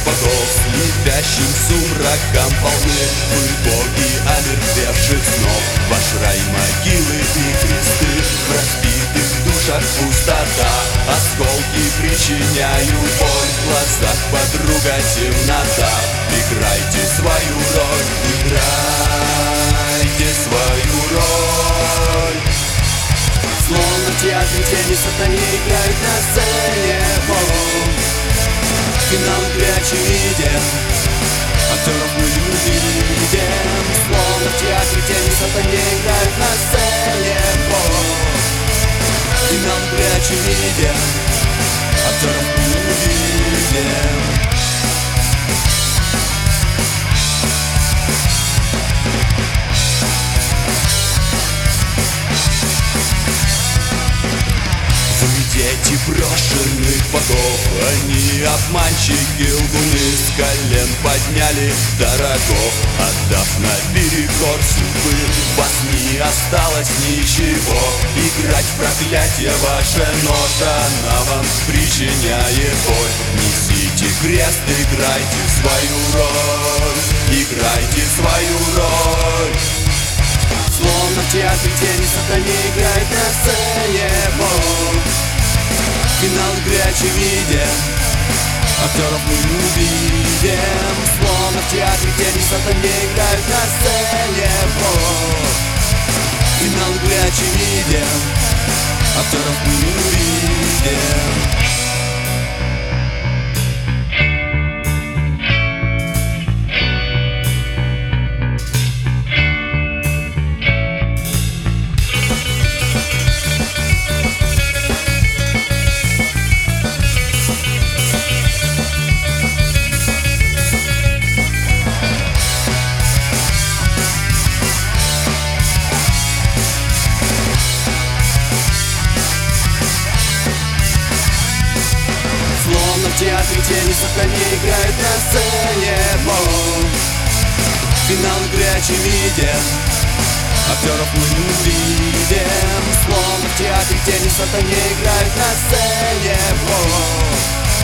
богов слепящим сумраком полны. Вы боги омертвевших снов, ваш рай могилы и кресты. В разбитых душах пустота, осколки причиняю боль. В глазах подруга темнота. Играйте свою роль, играйте свою роль. Словно в театре тени сатане играют на сцене. Финал игры очевиден, актеров мы увидим. Словно в театре тени сатане играют на сцене. Финал игры очевиден, актеров мы увидим. Дети брошенных богов, они обманщики, лгуны. С колен подняли дорогов, отдав на перекор судьбы. Вас не осталось ничего, играть в проклятие ваше ноша, она вам причиняет боль. Несите крест, играйте свою роль, играйте свою роль. Словно в театре тени сатане играет на сцене. Финал игры очевиден, актеров мы увидим. Словно в театре тени сатане играют на сцене. Финал игры очевиден, актеров мы увидим. В театре тени сатане играют на сцене. Финал игры очевиден, актеров мы увидим. Словно в театре тени сатане играют на сцене.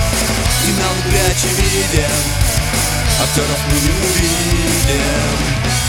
Финал игры очевиден, актеров мы увидим.